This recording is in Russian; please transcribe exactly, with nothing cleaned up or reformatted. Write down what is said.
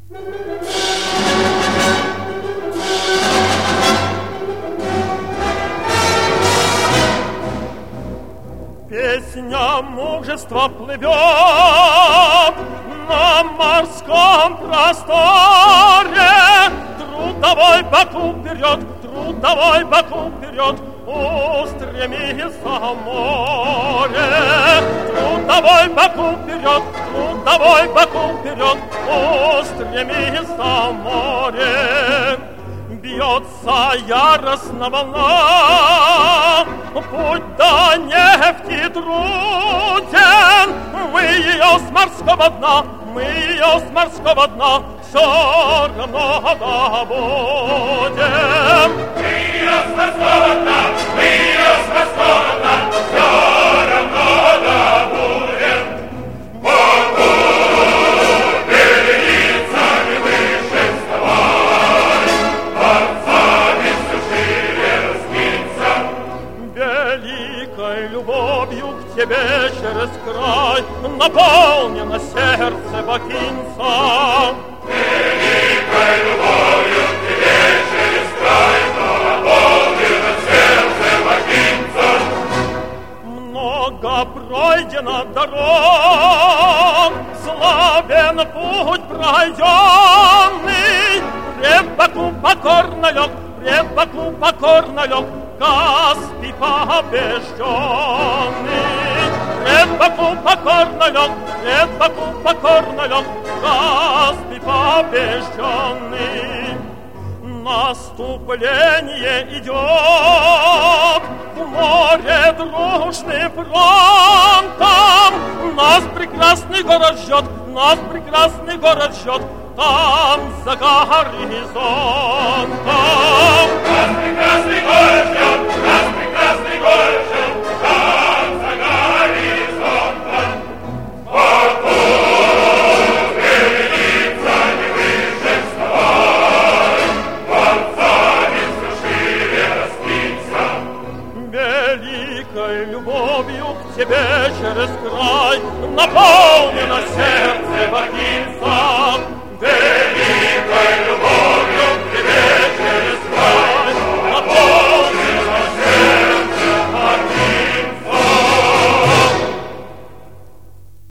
Песня мужества плывет на морском просторе. Трудовой Баку вперед, трудовой Баку вперед, устремится море. Трудовой Баку вперед, трудовой Баку вперед, устремится море. Бьется яростно волна, путь до нефти труден. Мы ее с морского дна, мы ее с морского дна все равно добудем. Мы ее с морского дна, мы ее с морского дна все равно добудем. Баку, вереницами выше вставай, борцами все шире раскинься. Великой любовью к тебе через край наполнено сердце бакинца. Великой любовью к тебе через край наполнено сердце бакинца. Много пройдено дорог, славен путь пройденный. Пред Баку покорно лег, пред Баку покорно лег Каспий побежденный. Пред Баку покорно лег, пред Баку покорно лег Каспий побежденный. Наступление идет, в море дружным фронтом. Нас прекрасный город ждет, нас прекрасный город ждет там за горизонтом. Нас прекрасный город ждет, нас прекрасный город ждет там за горизонтом. Баку, вереницами выше вставай, борцами все шире раскинься. Великой любовью к тебе через край наполнено сердце бакинца.